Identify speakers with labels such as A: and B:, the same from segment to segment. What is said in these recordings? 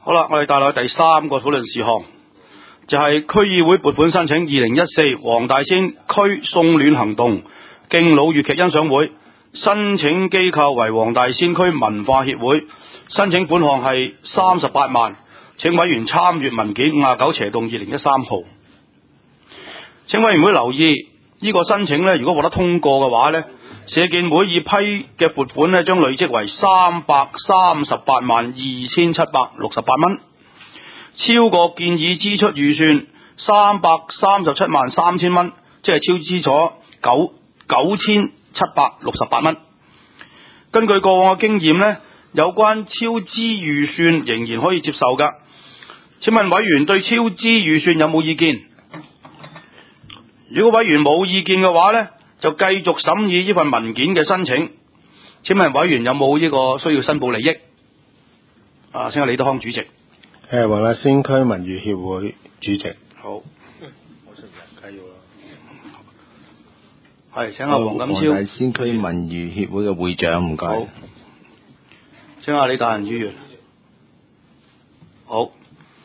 A: 好啦，我哋帶來第三個討論事項，就係區議會撥款申請2014黃大仙區送暖行動敬老粵劇欣賞會，申請機構為黃大仙區文化協會，申請款項係38萬，請委員參閱文件59/2013號。請委員會留意呢個申請呢，如果獲得通過嘅話呢，社建會已批嘅撥款呢，將累積為3382768蚊，超過建議支出預算3373000蚊，即係超支咗9768蚊。根據過往嘅經驗呢，有關超支預算仍然可以接受㗎。請問委員對超支預算有冇意見？如果委員冇意見嘅話呢，就繼續審議呢份文件嘅申請。請問委員有冇呢個需要申報利益？請李德康主席。
B: 黃大仙區文娛協會主席。
A: 好。
B: 我識人計喎。
A: 係，請黃錦超。
C: 黃大仙區文娛協會嘅會長，唔該。
A: 好。請李大仁議員。好。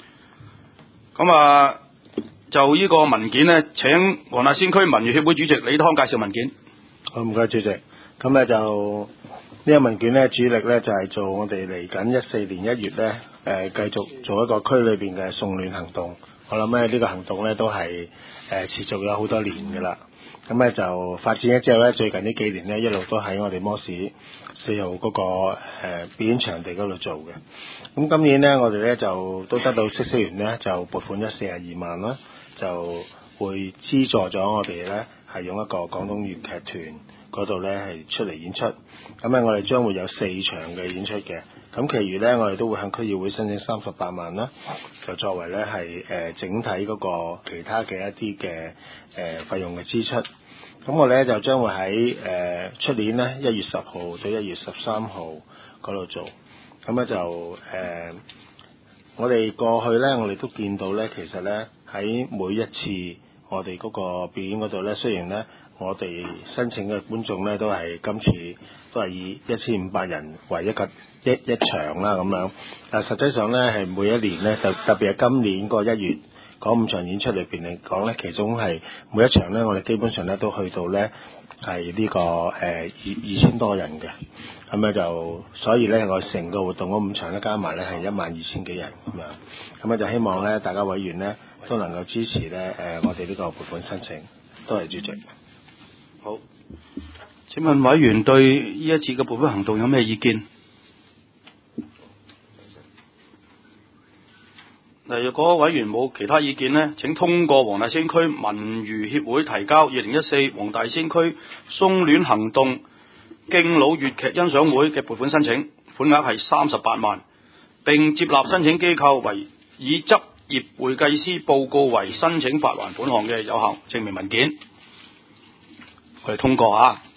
A: 咁就呢個文件呢，請黃大仙區文娛協會主席李德康介紹文件。
B: 好，唔該主席。咁咧就呢個文件呢，主力呢就係做我哋嚟緊14年1月呢，繼續做一個區裏邊嘅送暖行動。我諗呢個行動呢都係持續咗好多年㗎啦。咁咧就發展咗之後呢，最近呢幾年呢，一路都喺我哋摩士4號嗰個表演場地嗰度做嘅。咁今年呢，我哋呢就都得到嗇色園呢就撥款咗42萬啦，就會資助咗我哋呢係用一個廣東粵劇團嗰度呢係出嚟演出。咁咧我哋將會有4場嘅演出嘅。咁其餘呢，我哋都會向區議會申請38萬啦，就作為呢係整體嗰個其他嘅一啲嘅費用嘅支出。咁我哋呢就將會喺出年呢1月10號到1月13號嗰度做。咁咧就我哋過去呢，我哋都見到呢，其實呢，喺每一次我哋嗰個表演嗰度呢，雖然呢，我哋申請嘅觀眾呢，都係今次都係以1500人為一場啦咁樣，但實際上呢，係每一年呢，特別係今年個1月嗰5場演出裏邊嚟講呢，其中係每一場呢，我哋基本上呢都去到呢係呢個2000多人嘅。咁咧就所以呢，我成個活動嗰5場呢，加埋呢係12000幾人咁樣。咁咧就希望呢，大家委員呢都能夠支持呢我哋呢個撥款申請。多謝主席。
A: 好，請問委員對呢一次嘅撥款行動有咩意見？如果委員冇其他意見呢，請通過黃大仙區文娛協會提交2014黃大仙區送暖行動敬老粵劇欣賞會嘅撥款申請，款額係38萬，並接納申請機構為以執業會計師報告為申請發還款項嘅有效證明文件。我哋通過啊！